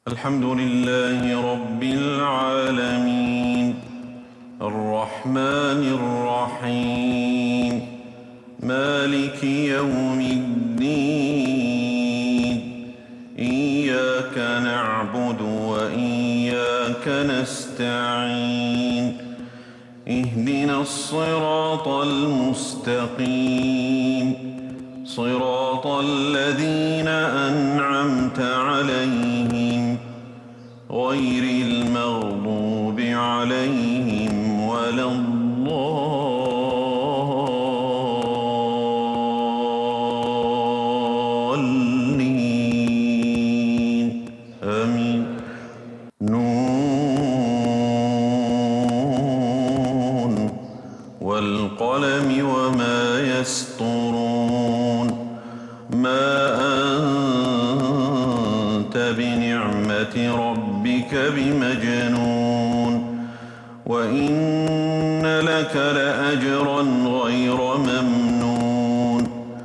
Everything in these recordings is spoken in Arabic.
الحمد لله رب العالمين الرحمن الرحيم مالك يوم الدين إياك نعبد وإياك نستعين اهدنا الصراط المستقيم صراط الذين أنعمت عليهم غير المغضوب عليهم ولا الضالين آمين. نون والقلم وما يسطرون ما أنت بنعمة ربك بمجنون وإن لك لأجرا غير ممنون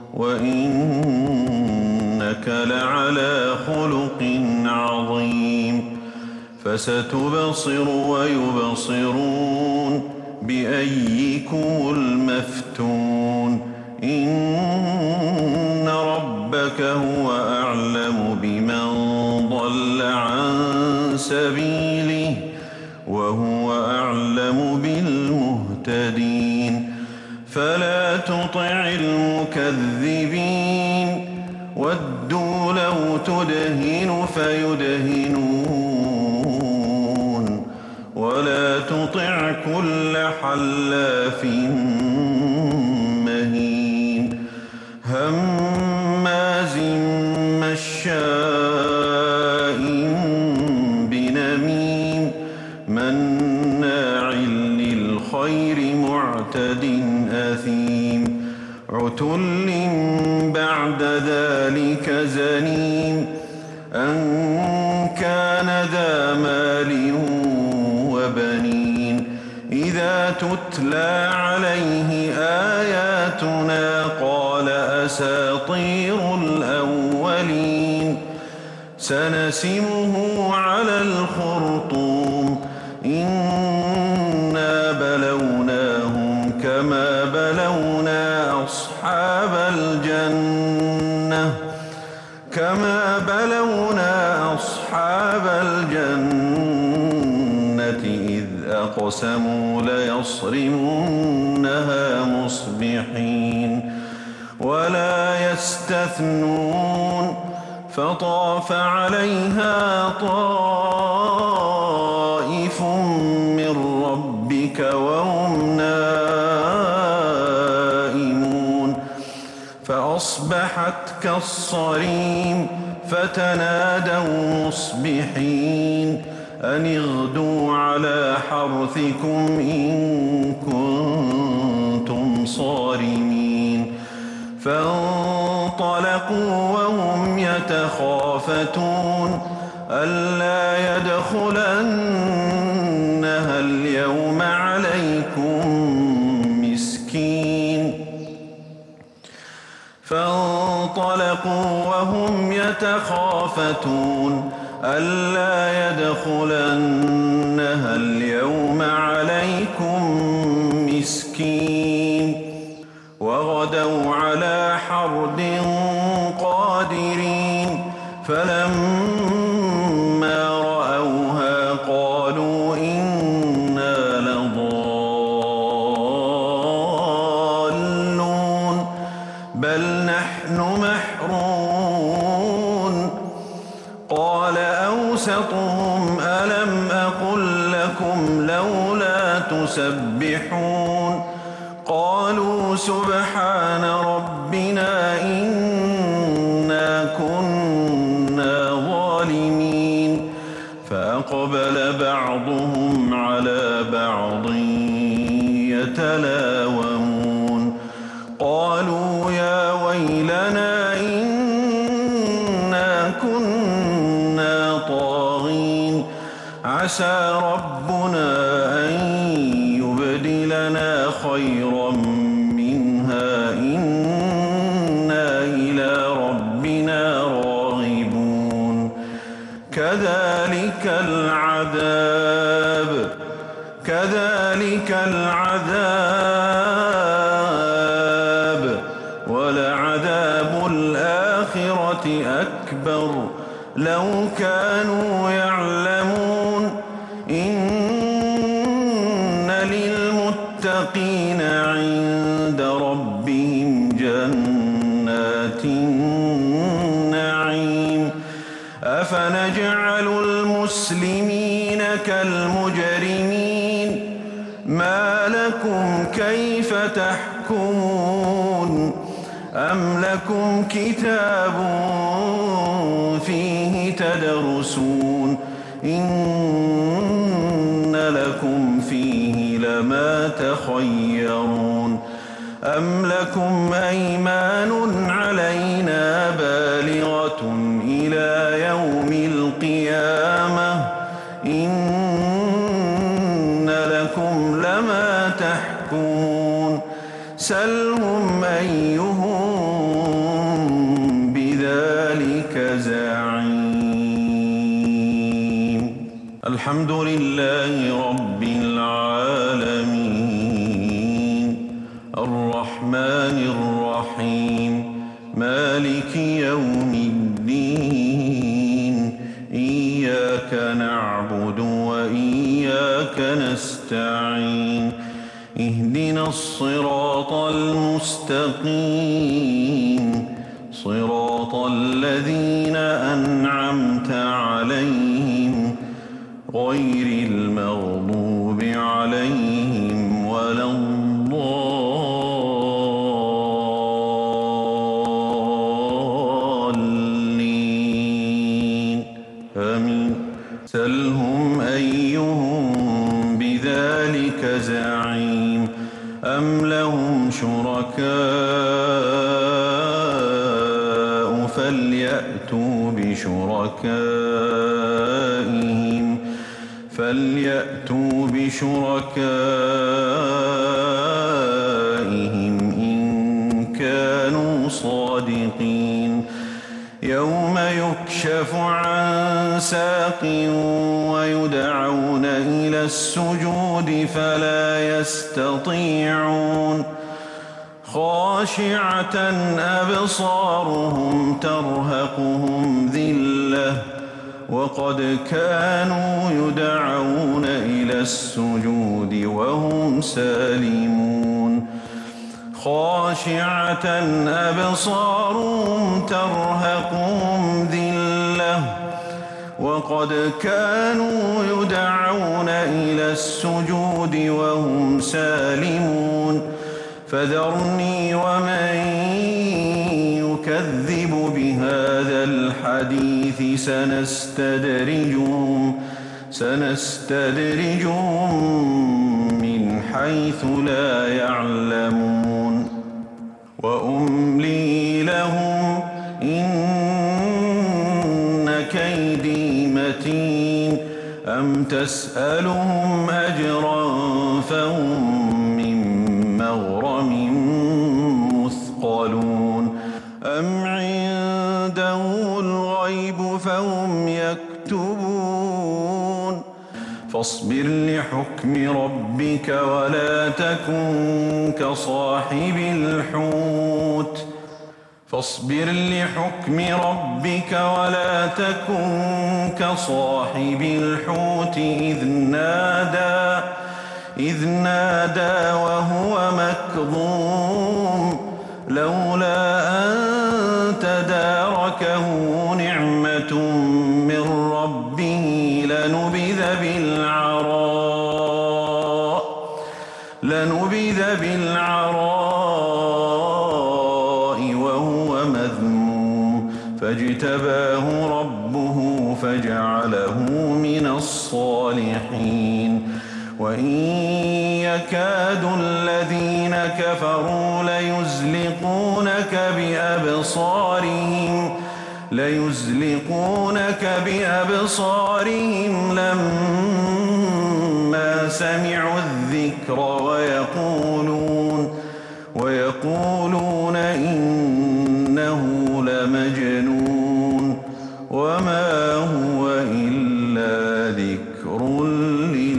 وإنك لعلى خلق عظيم فستبصر ويبصرون بأيكم المفتون إن ربك هو أعلم بمن ضل عن سبيله وهو أعلم بالمهتدين فلا تطع المكذبين ودوا لو تدهن فيدهنون ولا تطع كل حلاف مهين هماز مشاء بنميم مناع للخير معتد أثيم عتل بعد ذلك زنيم أن كان ذا مال وبنين إذا تتلى عليه آياتنا قال أساطير الأولين سنسمه على الخرطوم إنا بلوناهم كما بلونا أصحاب الجنة إذ أقسموا ليصرمنها مصبحين ولا يستثنون فطاف عليها طائف من ربك وهم نائمون فأصبحت كالصريم فتنادوا مصبحين أن اغدوا على حرثكم إن كنتم صارمين فانطلقوا وهم يتخافتون ألا يدخلنها اليوم عليكم مسكين فانطلقوا وهم يتخافتون ألا يدخلنها اليوم عليكم مسكين وغدوا على حرد قادرين فلما رأوها قالوا إنا لضالون بل نحن محرومون قال أوسطهم ألم أقل لكم لولا تسبحون قالوا سبحان ربنا إنا كنا ظالمين فأقبل بعضهم على بعض يتلاومون قالوا يا ويلنا إنا كنا طاغين عسى ربنا أن يبدلنا خيرا منها إنا إلى ربنا راغبون كذلك كذلك العذاب ولعذاب الآخرة أكبر لو كانوا يعلمون إن للمتقين عند ربهم جنات النعيم أفنجعل المسلمين كالمجرمين ما لكم كيف تحكمون أم لكم كتاب فيه تدرسون إن لكم فيه لما تخيرون أم لكم أيمان علينا بالغة إلى يوم القيامة إن لكم لما تحكمون سلهم أيهم بذلك زعيم الحمد لله رب العالمين الرحمن الرحيم مالك يوم الدين إياك نعبد وإياك نستعين اهدنا الصراط المستقيم صراط الذين أنعمت عليهم غير المغضوب عليهم ولا الضالين آمين سلهم أيهم بذلك زعيم أم لهم شركاء فليأتوا بشركائهم إن كانوا صادقين يوم يكشف عن ساق ويدعون إلى السجود فلا يستطيعون خاشعة أبصارهم ترهقهم ذلة وقد كانوا يدعون إلى السجود وهم سالمون خاشعة أبصارهم ترهقهم ذلة وقد كانوا يدعون إلى السجود وهم سالمون فذرني ومن يكذب بهذا الحديث سنستدرجهم من حيث لا يعلمون وأملي لهم إن كيدي متين أم تسألهم أجرا فهم من مغرم مثقلون أم عنده الغيب فهم يكتبون فاصبر لحكم ربك ولا تكن كصاحب الحوت إذ نادى وهو مكظوم لولا أن تداركه نعمة من ربه لنبذ بالعراء وهو مذموم فاجتباه ربه فجعله من الصالحين وإن يكاد الذين كفروا ليزلقونك بأبصارهم لما سمعوا الذكر ويقولون إنه لمجنون وما هو إلا ذكر